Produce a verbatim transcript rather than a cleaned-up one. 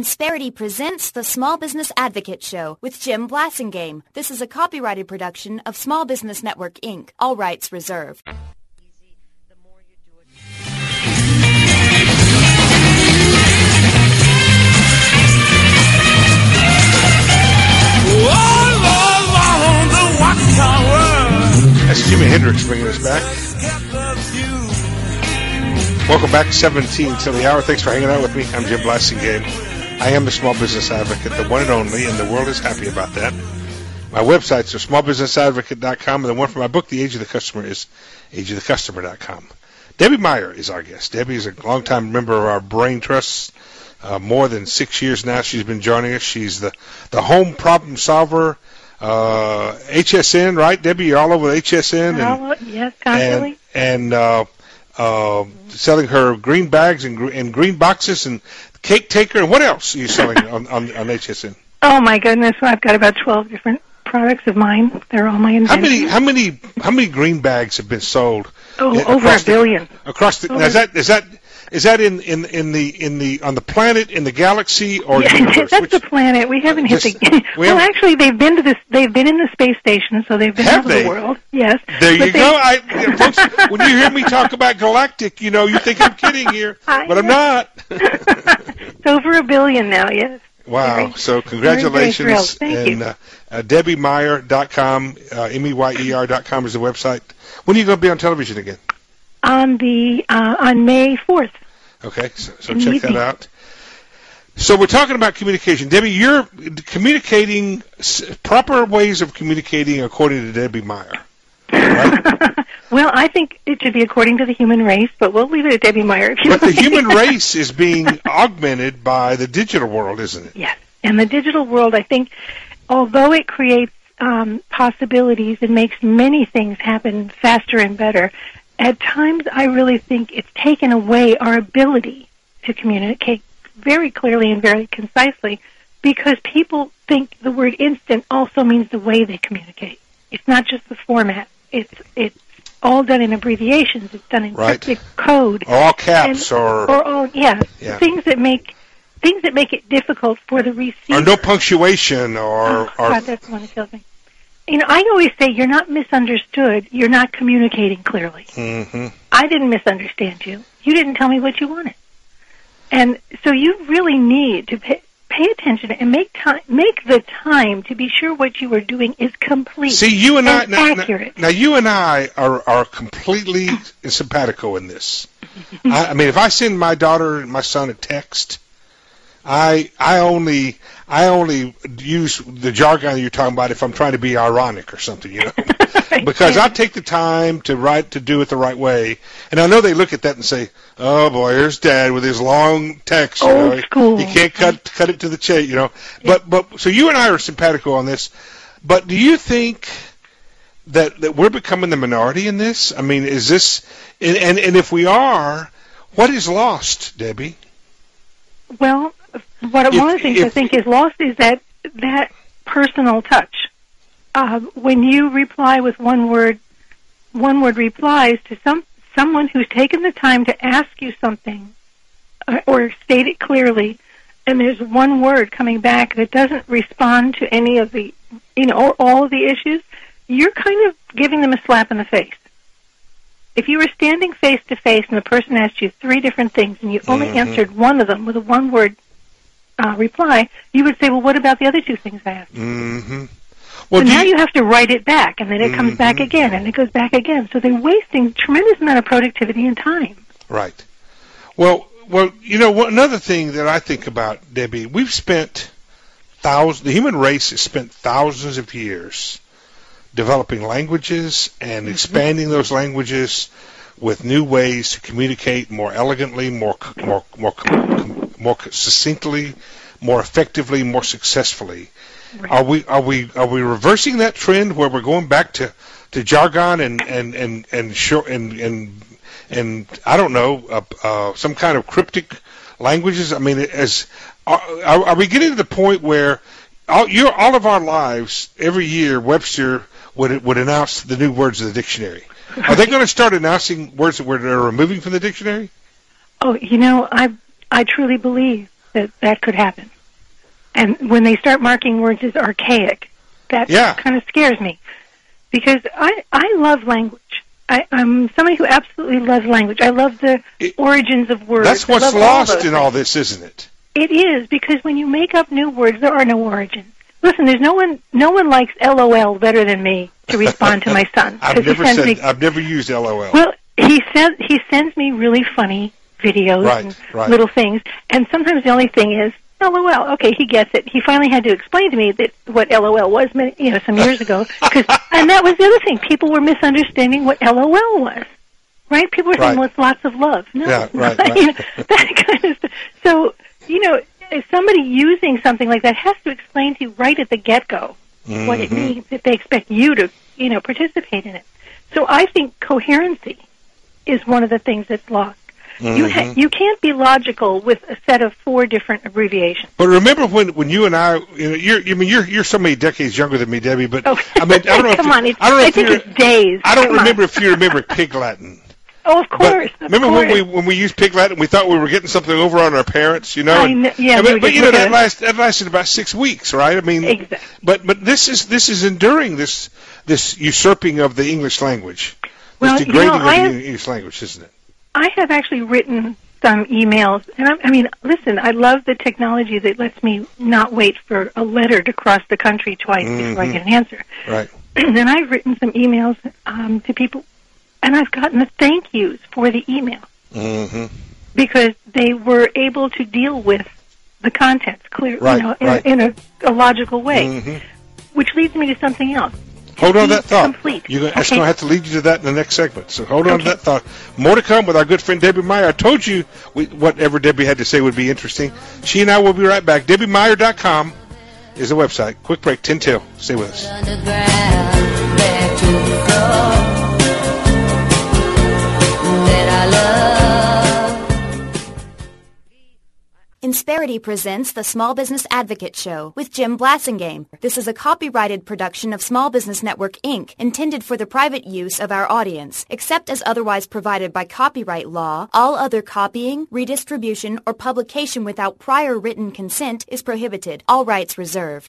Insperity presents the Small Business Advocate Show with Jim Blasingame. This is a copyrighted production of Small Business Network, Incorporated. All rights reserved. That's Jimi Hendrix bringing us back. Welcome back to seventeen till the hour. Thanks for hanging out with me. I'm Jim Blasingame. I am the small business advocate, the one and only, and the world is happy about that. My websites are small business advocate dot com, and the one for my book, The Age of the Customer, is age of the customer dot com. Debbie Meyer is our guest. Debbie is a longtime member of our Brain Trust. Uh, more than six years now she's been joining us. She's the, the home problem solver. Uh, H S N, right, Debbie? You're all over H S N. And, oh, yes, constantly. And, and uh, uh, selling her green bags and, and green boxes and cake taker. And what else are you selling on, on, on H S N? Oh, my goodness. Well, I've got about twelve different products of mine. They're all my inventions. How many, how many, how many green bags have been sold? Oh, in, over a billion. The, across the, over. Now, is that, is that, Is that in, in, in the in the on the planet, in the galaxy, or yeah, the universe? That's Which, the planet. We haven't hit just, the. we well, haven't, actually, they've been to this. They've been in the space station, so they've been have out they? of the world. Yes. There you they, go. I, yeah, folks, when you hear me talk about galactic, you know you think I'm kidding here, I but I'm know. not. It's over a billion now. Yes. Wow. Very, so congratulations. Very, very Thank and you. Uh, uh, Debbie Meyer dot com, uh, M E Y E R dot com is the website. When are you going to be on television again? On the uh, on May fourth. Okay, so, so check that out. So we're talking about communication. Debbie, you're communicating, proper ways of communicating according to Debbie Meyer, right? Well, I think it should be according to the human race, but we'll leave it at Debbie Meyer. If you But like. the human race is being augmented by the digital world, isn't it? Yes, and the digital world, I think, although it creates um, possibilities and makes many things happen faster and better, at times, I really think it's taken away our ability to communicate very clearly and very concisely because people think the word instant also means the way they communicate. It's not just the format. It's it's all done in abbreviations. It's done in right. cryptic code. Or all caps, and, or or all yeah, yeah, things that make things that make it difficult for the receiver. Or no punctuation, or oh, or God, that's the one that kills me. You know, I always say you're not misunderstood. You're not communicating clearly. Mm-hmm. I didn't misunderstand you. You didn't tell me what you wanted. And so you really need to pay, pay attention and make time, make the time to be sure what you are doing is complete. See, you and, and I now, accurate. Now, you and I are are completely simpatico in this. I, I mean, if I send my daughter and my son a text, I I only I only use the jargon you're talking about if I'm trying to be ironic or something, you know, because I take the time to write to do it the right way, and I know they look at that and say, "Oh boy, here's Dad with his long text, you Old know, school. he can't cut cut it to the chase, you know." But but so you and I are simpatico on this, but do you think that that we're becoming the minority in this? I mean, is this and and, and if we are, what is lost, Debbie? Well, what If- one of the things if- I think is lost is that that personal touch. Uh, when you reply with one word, one word replies to some someone who's taken the time to ask you something or, or state it clearly, and there's one word coming back that doesn't respond to any of the, you know, or all of the issues, you're kind of giving them a slap in the face. If you were standing face to face and the person asked you three different things and you only Mm-hmm. answered one of them with a one-word uh, reply, you would say, well, what about the other two things I asked? Mm-hmm. Well, so do now you, you have to write it back, and then it comes Mhm. back again, and it goes back again. So they're wasting a tremendous amount of productivity and time. right. Well, well, you know, what, another thing that I think about, Debbie, we've spent thousands, the human race has spent thousands of years developing languages and Mm-hmm. expanding those languages with new ways to communicate more elegantly, more more more more succinctly, more effectively, more successfully. Right. Are we are we are we reversing that trend where we're going back to, to jargon and and and and short and and and I don't know uh, uh, some kind of cryptic languages? I mean, as are, are we getting to the point where all, you're, all of our lives every year Webster would would announce the new words of the dictionary? Are they going to start announcing words that we're removing from the dictionary? Oh, you know, I I truly believe that that could happen. And when they start marking words as archaic, that Yeah. kind of scares me. Because I, I love language. I, I'm somebody who absolutely loves language. I love the It- origins of words. That's I what's love all lost those in things. all this, isn't it? It is, because when you make up new words, there are no origins. Listen, there's no one no one likes LOL better than me to respond to my son. 'cause I've he never sends said. me- I've never used L O L. Well, he sends he sends me really funny videos Right, and right. little things, and sometimes the only thing is LOL. Okay, he gets it. He finally had to explain to me that what LOL was, many, you know, some years ago. Cause, and that was the other thing. People were misunderstanding what LOL was. Right? People were saying, Right. well, it's lots of love. No, Yeah, right, right. You know, that kind of stuff. So, you know, if somebody using something like that has to explain to you right at the get-go what it Mhm. means if they expect you to, you know, participate in it. So I think coherency is one of the things that's lost. You ha- Mhm. you can't be logical with a set of four different abbreviations. But remember when, when you and I, you know, you're, I mean, you're, you're so many decades younger than me, Debbie. But Oh, I mean, I don't know. come if on, you, it's, I don't know I if think you. it's days. I don't Come on. remember if you remember Pig Latin. Oh, of course. But of remember course. when we when we used Pig Latin, we thought we were getting something over on our parents, you know? I and- kn- yeah, and we but, were but just you know looking that at- last that lasted about six weeks, right? I mean, Exactly. But but this is this is enduring this this usurping of the English language, this Well, you know, degrading I of have- the English language, isn't it? I have actually written some emails, and I, I mean, listen, I love the technology that lets me not wait for a letter to cross the country twice before I Mhm. get an answer. Right. And I've written some emails um, to people, and I've gotten the thank yous for the email Mm-hmm. because they were able to deal with the contents clear, Right, you know, in, right. a, in a, a logical way, Mm-hmm. which leads me to something else. Hold on to that thought. Complete. You're gonna, That's Okay. going to have to lead you to that in the next segment. So hold on Okay. to that thought. More to come with our good friend Debbie Meyer. I told you we, whatever Debbie had to say would be interesting. She and I will be right back. Debbie Meyer dot com is the website. Quick break, ten till. Stay with us. Underground, back to the floor that I love. Insperity presents the Small Business Advocate Show with Jim Blassingame. This is a copyrighted production of Small Business Network, Incorporated, intended for the private use of our audience. Except as otherwise provided by copyright law, all other copying, redistribution, or publication without prior written consent is prohibited. All rights reserved.